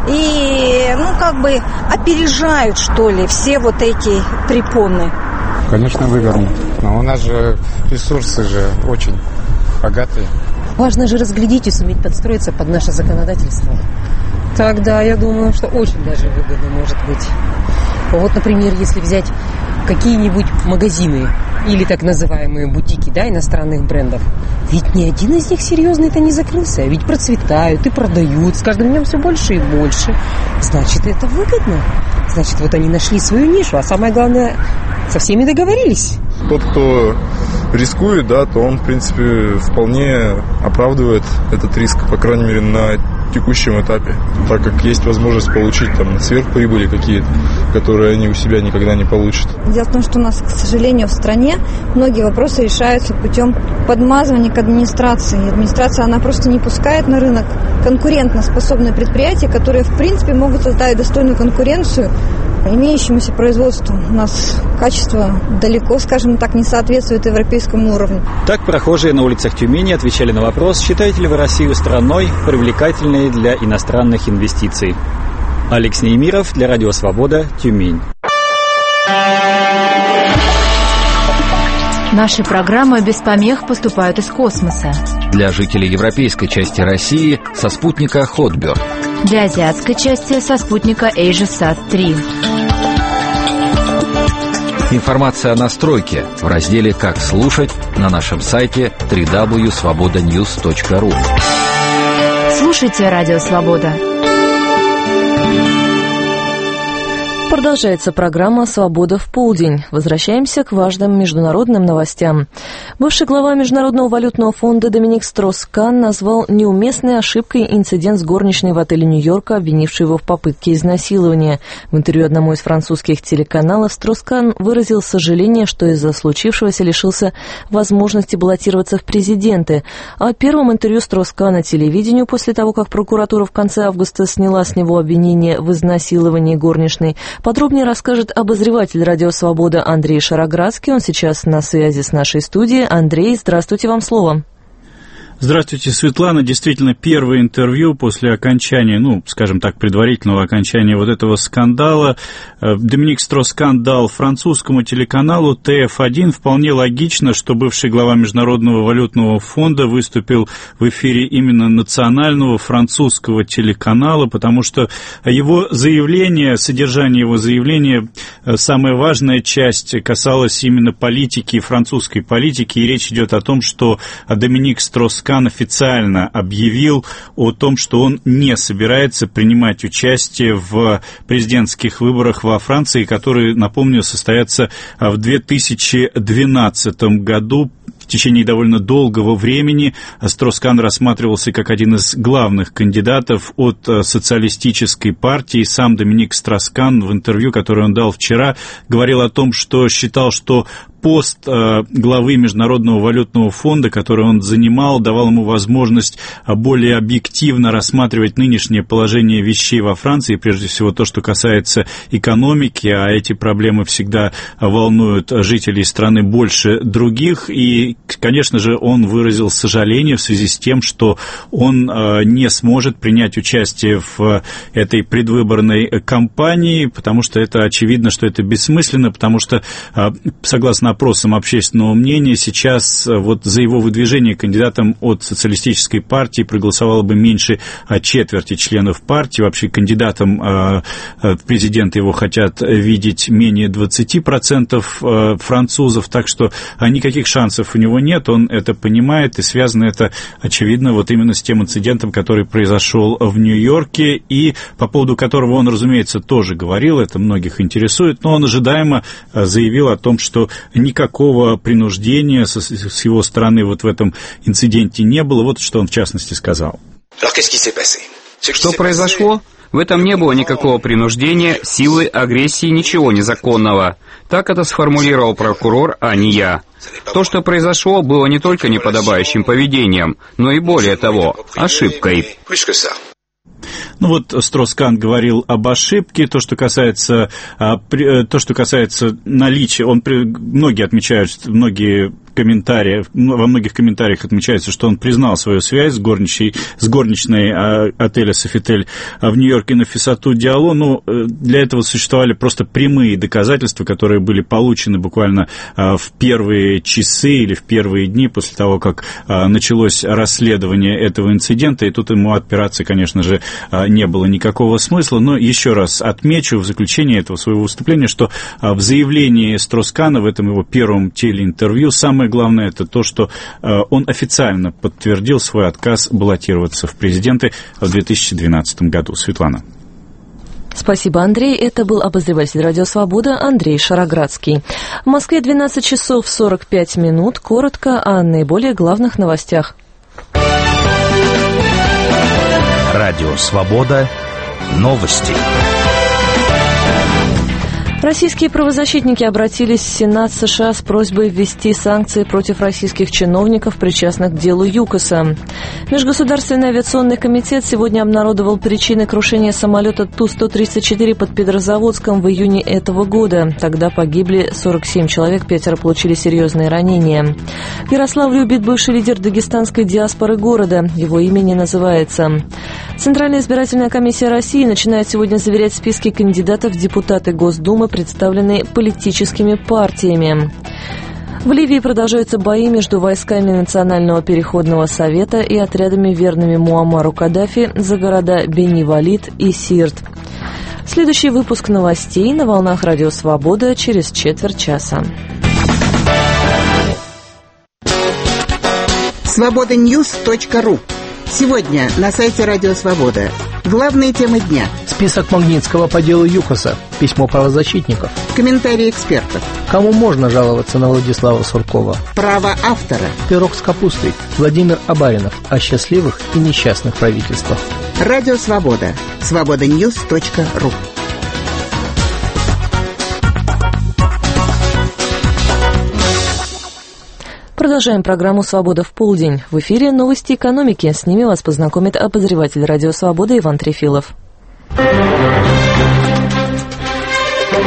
и, ну, как бы опережают, что ли, все вот эти препоны. Конечно, выгодно. Но у нас же ресурсы же очень богатые. Важно же разглядеть и суметь подстроиться под наше законодательство. Тогда я думаю, что очень даже выгодно может быть. Вот, например, если взять какие-нибудь магазины или так называемые бутики, да, иностранных брендов, ведь ни один из них серьезный-то не закрылся, ведь процветают и продают, с каждым днем все больше и больше. Значит, это выгодно. Значит, вот они нашли свою нишу, а самое главное, со всеми договорились. Тот, кто рискует, да, то он, в принципе, вполне оправдывает этот риск, по крайней мере, на текущем этапе, так как есть возможность получить там сверхприбыли какие-то, которые они у себя никогда не получат. Дело в том, что у нас, к сожалению, в стране многие вопросы решаются путем подмазывания к администрации. Администрация, она просто не пускает на рынок конкурентоспособные предприятия, которые, в принципе, могут создать достойную конкуренцию имеющемуся производству. У нас качество далеко, скажем так, не соответствует европейскому уровню. Так прохожие на улицах Тюмени отвечали на вопрос, считаете ли вы Россию страной, привлекательной для иностранных инвестиций. Алекс Неймиров для Радио Свобода, Тюмень. Наши программы без помех поступают из космоса. Для жителей европейской части России со спутника Хотберд. Для азиатской части со спутника AsiaSat три. Информация о настройке в разделе «Как слушать» на нашем сайте дабл ю дабл ю дабл ю точка свобода ньюс точка ру. Слушайте Радио Свобода. Продолжается программа «Свобода в полдень». Возвращаемся к важным международным новостям. Бывший глава Международного валютного фонда Доминик Строс-Кан назвал неуместной ошибкой инцидент с горничной в отеле Нью-Йорка, обвинившей его в попытке изнасилования. В интервью одному из французских телеканалов Строс-Кан выразил сожаление, что из-за случившегося лишился возможности баллотироваться в президенты. О первом интервью Строс-Кана телевидению после того, как прокуратура в конце августа сняла с него обвинение в изнасиловании горничной, Подробнее расскажет обозреватель «Радио Свобода» Андрей Шароградский. Он сейчас на связи с нашей студией. Андрей, здравствуйте, вам слово. Здравствуйте, Светлана. Действительно, первое интервью после окончания, ну, скажем так, предварительного окончания вот этого скандала. Доминик Строс-Кан дал французскому телеканалу Тэ Эф один. Вполне логично, что бывший глава Международного валютного фонда выступил в эфире именно национального французского телеканала, потому что его заявление, содержание его заявления, самая важная часть касалась именно политики, французской политики, и речь идет о том, что Доминик Строс-Кан официально объявил о том, что он не собирается принимать участие в президентских выборах во Франции, которые, напомню, состоятся в две тысячи двенадцатом году. В течение довольно долгого времени Строс-Кан рассматривался как один из главных кандидатов от социалистической партии. Сам Доминик Строс-Кан в интервью, которое он дал вчера, говорил о том, что считал, что пост главы Международного валютного фонда, который он занимал, давал ему возможность более объективно рассматривать нынешнее положение вещей во Франции, прежде всего то, что касается экономики, а эти проблемы всегда волнуют жителей страны больше других. И, конечно же, он выразил сожаление в связи с тем, что он не сможет принять участие в этой предвыборной кампании, потому что это очевидно, что это бессмысленно, потому что, согласно опросам общественного мнения, сейчас вот за его выдвижение кандидатом от социалистической партии проголосовало бы меньше четверти членов партии. Вообще кандидатом в президенты его хотят видеть менее двадцати процентов французов, так что никаких шансов у него нет, он это понимает, и связано это, очевидно, вот именно с тем инцидентом, который произошел в Нью-Йорке, и по поводу которого он, разумеется, тоже говорил, это многих интересует, но он ожидаемо заявил о том, что никакого принуждения с, с его стороны вот в этом инциденте не было. Вот что он в частности сказал. Что произошло? В этом не было никакого принуждения, силы, агрессии, ничего незаконного. Так это сформулировал прокурор, а не я. То, что произошло, было не только неподобающим поведением, но и более того, ошибкой. Ну вот Строс-Кан говорил об ошибке, то, что касается, то, что касается наличия, он, многие отмечают, многие комментарии, во многих комментариях отмечается, что он признал свою связь с, горничной, с горничной отеля «Софитель» в Нью-Йорке Нафисату Диалло, но для этого существовали просто прямые доказательства, которые были получены буквально в первые часы или в первые дни после того, как началось расследование этого инцидента, и тут ему отпираться, конечно же, не было никакого смысла, но еще раз отмечу в заключение этого своего выступления, что в заявлении Строс-Кана в этом его первом телеинтервью самое главное это то, что он официально подтвердил свой отказ баллотироваться в президенты в две тысячи двенадцатом году. Светлана. Спасибо, Андрей. Это был обозреватель «Радио Свобода» Андрей Шароградский. В Москве двенадцать часов сорок пять минут. Коротко о наиболее главных новостях. Радио Свобода. Новости. Российские правозащитники обратились в Сенат США с просьбой ввести санкции против российских чиновников, причастных к делу ЮКОСа. Межгосударственный авиационный комитет сегодня обнародовал причины крушения самолета Ту сто тридцать четыре под Петрозаводском в июне этого года. Тогда погибли сорок семь человек, пятеро получили серьезные ранения. В Ярославле убит бывший лидер дагестанской диаспоры города. Его имя не называется. Центральная избирательная комиссия России начинает сегодня заверять списки кандидатов в депутаты Госдумы, представленные политическими партиями. В Ливии продолжаются бои между войсками Национального переходного совета и отрядами, верными Муаммару Каддафи, за города Бени-Валид и Сирт. Следующий выпуск новостей на волнах Радио Свобода через четверть часа. свобода ньюс точка ру. Сегодня на сайте Радио Свобода. Главные темы дня. Список Магнитского по делу ЮКОСа. Письмо правозащитников. Комментарии экспертов. Кому можно жаловаться на Владислава Суркова? Право автора. Пирог с капустой. Владимир Абаринов. О счастливых и несчастных правительствах. Радио Свобода. свобода ньюс точка ру. Продолжаем программу «Свобода в полдень». В эфире новости экономики. С ними вас познакомит обозреватель «Радио Свобода» Иван Трефилов.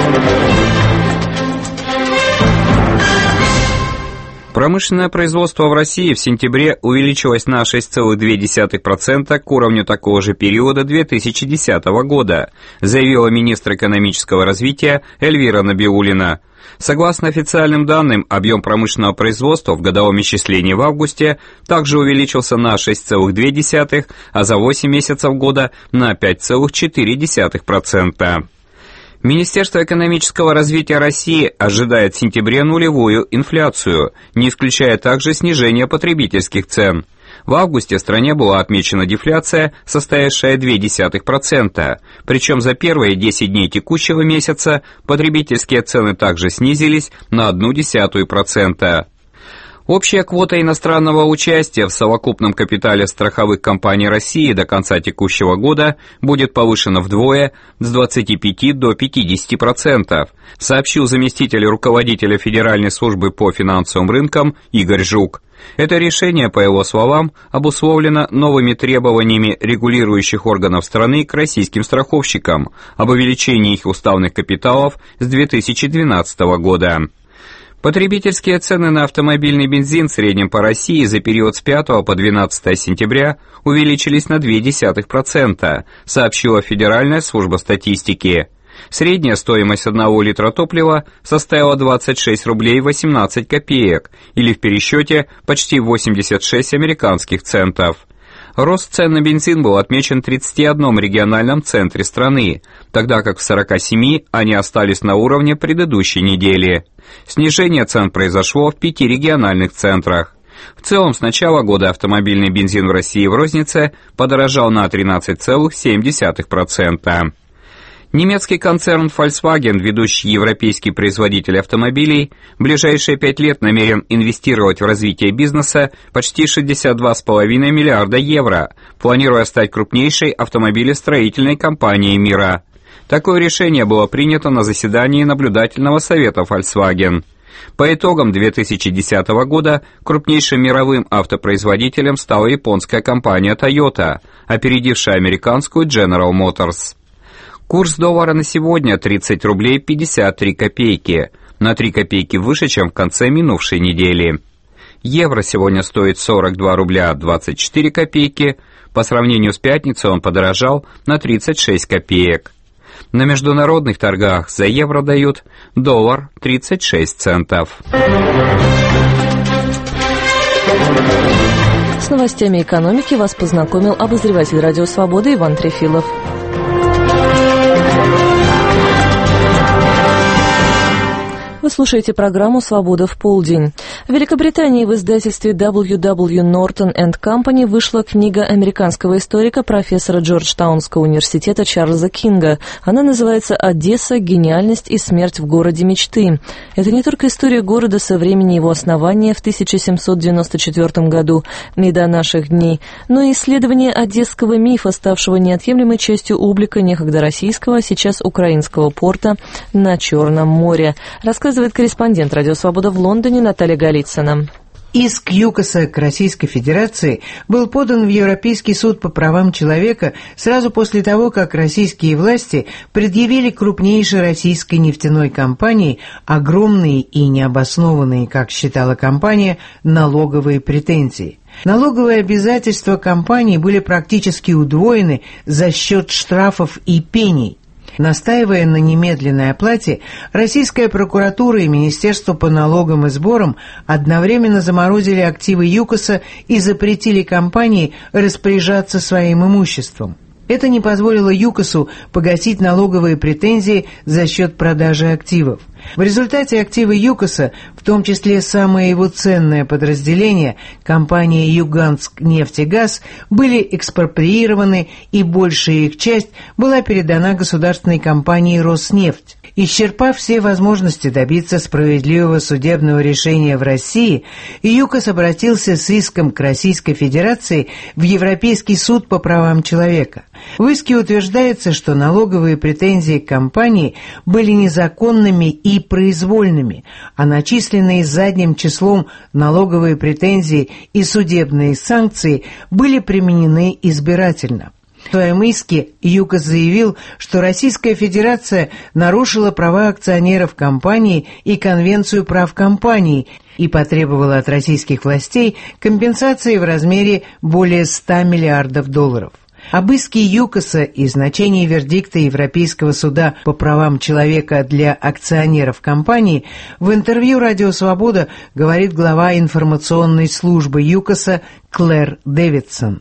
Промышленное производство в России в сентябре увеличилось на шесть целых две десятых процента к уровню такого же периода две тысячи десятого года, заявила министр экономического развития Эльвира Набиуллина. Согласно официальным данным, объем промышленного производства в годовом исчислении в августе также увеличился на шесть целых две десятых процента, а за восемь месяцев года на пять целых четыре десятых процента. Министерство экономического развития России ожидает в сентябре нулевую инфляцию, не исключая также снижение потребительских цен. В августе в стране была отмечена дефляция, составившая ноль целых две десятых процента, причем за первые десять дней текущего месяца потребительские цены также снизились на ноль целых одну десятую процента. Общая квота иностранного участия в совокупном капитале страховых компаний России до конца текущего года будет повышена вдвое с двадцати пяти до пятидесяти процентов, сообщил заместитель руководителя Федеральной службы по финансовым рынкам Игорь Жук. Это решение, по его словам, обусловлено новыми требованиями регулирующих органов страны к российским страховщикам об увеличении их уставных капиталов с две тысячи двенадцатого года. Потребительские цены на автомобильный бензин в среднем по России за период с пятого по двенадцатое сентября увеличились на ноль целых две десятых процента, сообщила Федеральная служба статистики. Средняя стоимость одного литра топлива составила двадцать шесть рублей восемнадцать копеек, или в пересчете почти восемьдесят шесть американских центов. Рост цен на бензин был отмечен в тридцати одном региональном центре страны, тогда как в сорока семи они остались на уровне предыдущей недели. Снижение цен произошло в пяти региональных центрах. В целом, с начала года автомобильный бензин в России в рознице подорожал на тринадцать целых семь десятых процента. Немецкий концерн Volkswagen, ведущий европейский производитель автомобилей, в ближайшие пять лет намерен инвестировать в развитие бизнеса почти шестьдесят два целых пять десятых миллиарда евро, планируя стать крупнейшей автомобилестроительной компанией мира. Такое решение было принято на заседании наблюдательного совета Volkswagen. По итогам две тысячи десятого года крупнейшим мировым автопроизводителем стала японская компания Toyota, опередившая американскую General Motors. Курс доллара на сегодня тридцать рублей пятьдесят три копейки, на три копейки выше, чем в конце минувшей недели. Евро сегодня стоит сорок два рубля двадцать четыре копейки, по сравнению с пятницей он подорожал на тридцать шесть копеек. На международных торгах за евро дают доллар тридцать шесть центов. С новостями экономики вас познакомил обозреватель «Радио Свобода» Иван Трефилов. Вы слушаете программу «Свобода в полдень». В Великобритании в издательстве дабл ю дабл ю Norton энд Company вышла книга американского историка профессора Джорджтаунского университета Чарльза Кинга. Она называется «Одесса. Гениальность и смерть в городе мечты». Это не только история города со времени его основания в тысяча семьсот девяносто четвёртом году и до наших дней, но и исследование одесского мифа, ставшего неотъемлемой частью облика некогда российского, а сейчас украинского порта на Черном море. Рассказывает корреспондент «Радио Свобода» в Лондоне Наталья Голицына. Иск ЮКОСа к Российской Федерации был подан в Европейский суд по правам человека сразу после того, как российские власти предъявили крупнейшей российской нефтяной компании огромные и необоснованные, как считала компания, налоговые претензии. Налоговые обязательства компании были практически удвоены за счет штрафов и пений. Настаивая на немедленной оплате, российская прокуратура и Министерство по налогам и сборам одновременно заморозили активы ЮКОСа и запретили компании распоряжаться своим имуществом. Это не позволило ЮКОСу погасить налоговые претензии за счет продажи активов. В результате активы ЮКОСа, в том числе самое его ценное подразделение, компания «Юганск-нефтегаз», были экспроприированы, и большая их часть была передана государственной компании «Роснефть». Исчерпав все возможности добиться справедливого судебного решения в России, ЮКОС обратился с иском к Российской Федерации в Европейский суд по правам человека. В иске утверждается, что налоговые претензии компании были незаконными и произвольными, а начисленные задним числом налоговые претензии и судебные санкции были применены избирательно. В своем иске ЮКОС заявил, что Российская Федерация нарушила права акционеров компании и Конвенцию прав компаний и потребовала от российских властей компенсации в размере более ста миллиардов долларов. Об иске ЮКОСа и значении вердикта Европейского суда по правам человека для акционеров компании в интервью «Радио Свобода» говорит глава информационной службы ЮКОСа Клэр Дэвидсон.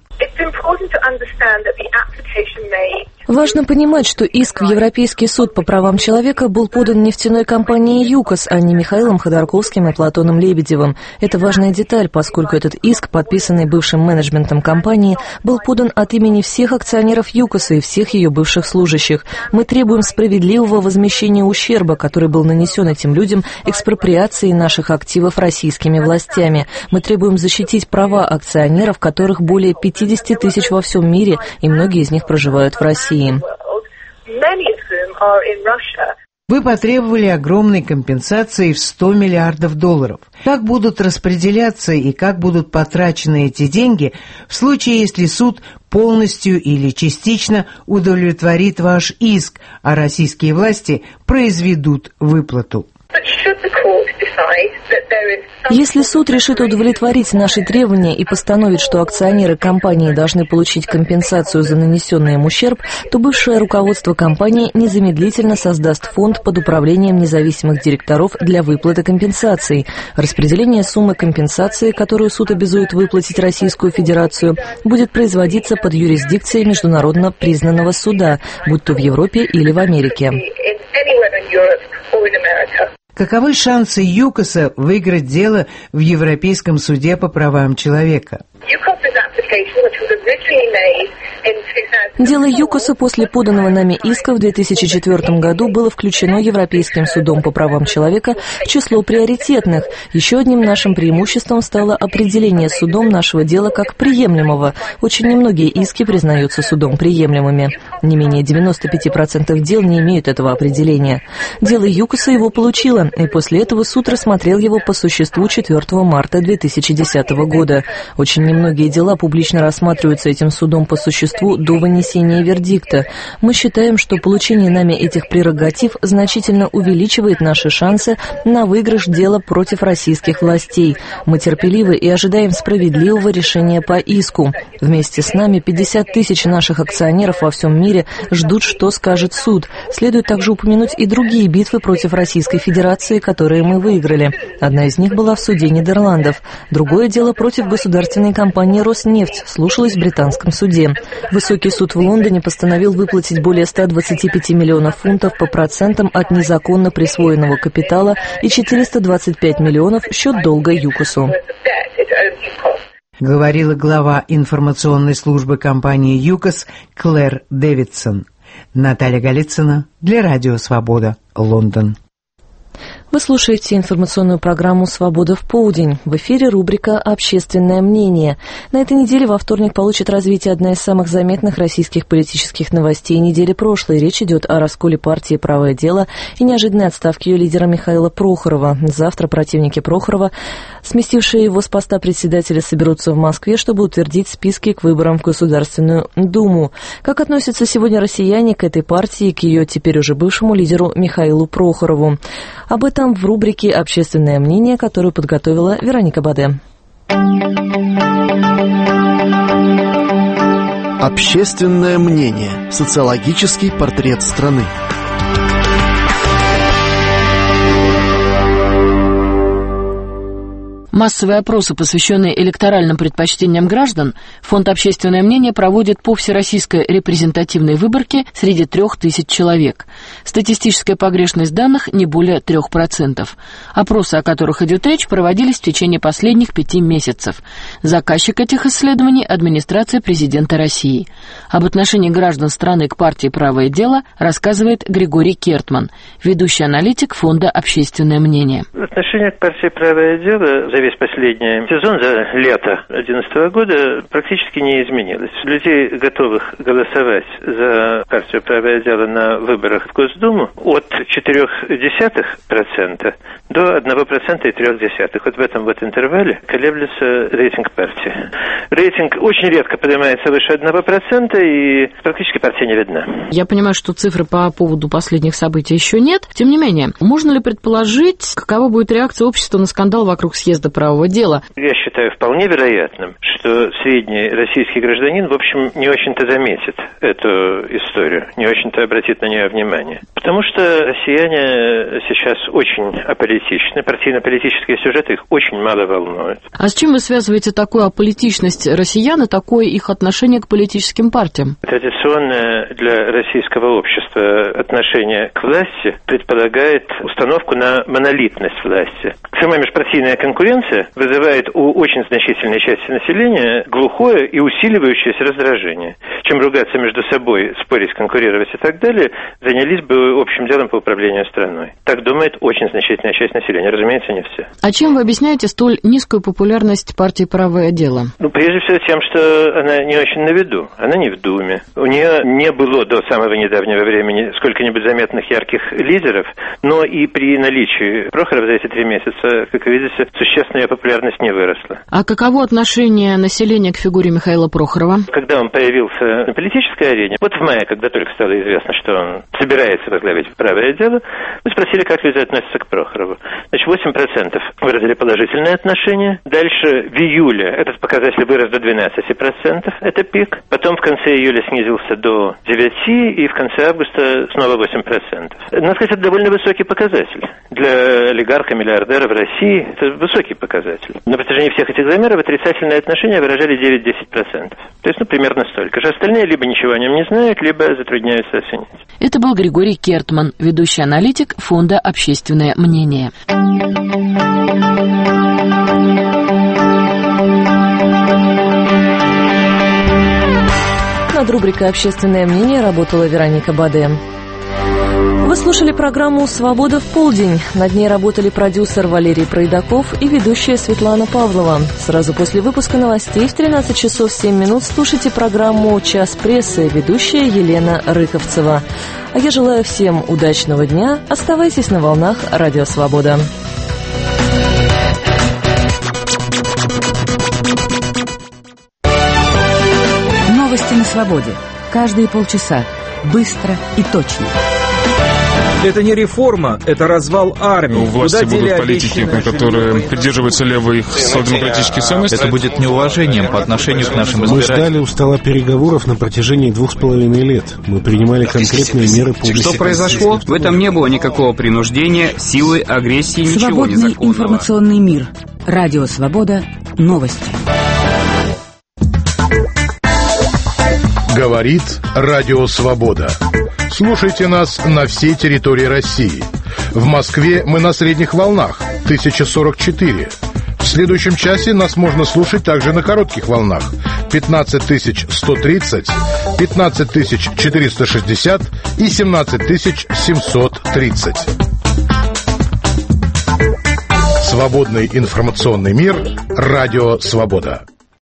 Важно понимать, что иск в Европейский суд по правам человека был подан нефтяной компанией ЮКОС, а не Михаилом Ходорковским и Платоном Лебедевым. Это важная деталь, поскольку этот иск, подписанный бывшим менеджментом компании, был подан от имени всех акционеров ЮКОСа и всех ее бывших служащих. Мы требуем справедливого возмещения ущерба, который был нанесен этим людям экспроприацией наших активов российскими властями. Мы требуем защитить права акционеров, которых более пятидесяти тысяч во всем мире, и многие из них проживают в России. Вы потребовали огромной компенсации в сто миллиардов долларов. Как будут распределяться и как будут потрачены эти деньги в случае, если суд полностью или частично удовлетворит ваш иск, а российские власти произведут выплату? Если суд решит удовлетворить наши требования и постановит, что акционеры компании должны получить компенсацию за нанесенный им ущерб, то бывшее руководство компании незамедлительно создаст фонд под управлением независимых директоров для выплаты компенсаций. Распределение суммы компенсации, которую суд обязует выплатить Российскую Федерацию, будет производиться под юрисдикцией международно признанного суда, будь то в Европе или в Америке. Каковы шансы ЮКОСа выиграть дело в Европейском суде по правам человека? Дело ЮКОСа после поданного нами иска в две тысячи четвёртом году было включено Европейским судом по правам человека в число приоритетных. Еще одним нашим преимуществом стало определение судом нашего дела как приемлемого. Очень немногие иски признаются судом приемлемыми. Не менее девяноста пяти процентов дел не имеют этого определения. Дело ЮКОСа его получило, и после этого суд рассмотрел его по существу четвёртого марта две тысячи десятого года. Очень немногие дела публично рассматриваются этим судом по существу до вынесения вердикта. Мы считаем, что получение нами этих прерогатив значительно увеличивает наши шансы на выигрыш дела против российских властей. Мы терпеливы и ожидаем справедливого решения по иску. Вместе с нами пятьдесят тысяч наших акционеров во всем мире ждут, что скажет суд. Следует также упомянуть и другие битвы против Российской Федерации, которые мы выиграли. Одна из них была в суде Нидерландов. Другое дело против государственной компании «Роснефть» слушалось в британском суде. Высокий суд в Лондоне постановил выплатить более ста двадцати пяти миллионов фунтов по процентам от незаконно присвоенного капитала и четыреста двадцать пять миллионов в счет долга ЮКОСу. Говорила глава информационной службы компании ЮКОС Клэр Дэвидсон. Наталья Голицына для Радио Свобода, Лондон. Вы слушаете информационную программу «Свобода в полдень». В эфире рубрика «Общественное мнение». На этой неделе во вторник получит развитие одна из самых заметных российских политических новостей недели прошлой. Речь идет о расколе партии «Правое дело» и неожиданной отставке ее лидера Михаила Прохорова. Завтра противники Прохорова, сместившие его с поста председателя, соберутся в Москве, чтобы утвердить списки к выборам в Государственную Думу. Как относятся сегодня россияне к этой партии и к ее теперь уже бывшему лидеру Михаилу Прохорову? Об этом в рубрике «Общественное мнение», которую подготовила Вероника Баде. Общественное мнение. Социологический портрет страны. Массовые опросы, посвященные электоральным предпочтениям граждан, Фонд «Общественное мнение» проводит по всероссийской репрезентативной выборке среди трех тысяч человек. Статистическая погрешность данных не более трех процентов. Опросы, о которых идет речь, проводились в течение последних пяти месяцев. Заказчик этих исследований – администрация президента России. Об отношении граждан страны к партии «Правое дело» рассказывает Григорий Кертман, ведущий аналитик Фонда «Общественное мнение». Отношение к партии «Правое дело» за весь последний сезон, за лето две тысячи одиннадцатого года практически не изменилось. Людей, готовых голосовать за партию «Правое дело» на выборах в Госдуму, от ноль целых четыре десятых процента до одного процента и трёх десятых. Вот в этом вот интервале колеблется рейтинг партии. Рейтинг очень редко поднимается выше одного процента, и практически партия не видна. Я понимаю, что цифры по поводу последних событий еще нет. Тем не менее, можно ли предположить, какова будет реакция общества на скандал вокруг съезда правого дела? Я считаю вполне вероятным, что средний российский гражданин, в общем, не очень-то заметит эту историю, не очень-то обратит на нее внимание. Потому что россияне сейчас очень аполитичны, партийно-политические сюжеты их очень мало волнуют. А с чем вы связываете такую аполитичность россиян и такое их отношение к политическим партиям? Традиционное для российского общества отношение к власти предполагает установку на монолитность власти. Сама межпартийная конкуренция вызывает у очень значительной части населения глухое и усиливающееся раздражение. Чем ругаться между собой, спорить, конкурировать и так далее, занялись бы общим делом по управлению страной. Так думает очень значительная часть населения, разумеется, не все. А чем вы объясняете столь низкую популярность партии «Правое дело»? Ну, прежде всего тем, что она не очень на виду. Она не в Думе. У нее не было до самого недавнего времени сколько-нибудь заметных ярких лидеров, но и при наличии Прохорова за эти три месяца, как вы видите, существенно ее популярность не выросла. А каково отношение населения к фигуре Михаила Прохорова? Когда он появился на политической арене, вот в мае, когда только стало известно, что он собирается возглавить «Правое дело», мы спросили, как люди относятся к Прохорову. Значит, восемь процентов выразили положительное отношение. Дальше в июле этот показатель вырос до двенадцать процентов, это пик. Потом в конце июля снизился до девяти процентов, и в конце августа снова восемь процентов. Надо сказать, это довольно высокий показатель. Для олигарха, миллиардера в России это высокий показатель. На протяжении всех этих замеров отрицательное отношение выражали девять-десять процентов. То есть, ну, примерно столько же. Остальные либо ничего о нем не знают, либо затрудняются оценить. Это был Григорий Кертман, ведущий аналитик Фонда «Общественное мнение». Над рубрикой «Общественное мнение» работала Вероника Баде. Вы слушали программу «Свобода в полдень». Над ней работали продюсер Валерий Пройдаков и ведущая Светлана Павлова. Сразу после выпуска новостей в тринадцать часов семь минут слушайте программу «Час прессы», ведущая Елена Рыковцева. А я желаю всем удачного дня. Оставайтесь на волнах Радио Свобода. Новости на свободе. Каждые полчаса. Быстро и точно. Это не реформа, это развал армии. У власти будут политики, которые придерживаются левых социал-демократических ценностей. Это будет неуважением по отношению к нашим избирателям. Мы ждали у стола переговоров на протяжении двух с половиной лет. Мы принимали конкретные меры по Что произошло? В этом не было никакого принуждения, силы, агрессии, ничего незаконного. Свободный информационный мир. Радио Свобода. Новости. Говорит Радио Свобода. Слушайте нас на всей территории России. В Москве мы на средних волнах тысяча сорок четыре. В следующем часе нас можно слушать также на коротких волнах пятнадцать тысяч сто тридцать, пятнадцать тысяч четыреста шестьдесят и семнадцать тысяч семьсот тридцать. Свободный информационный мир. Радио Свобода.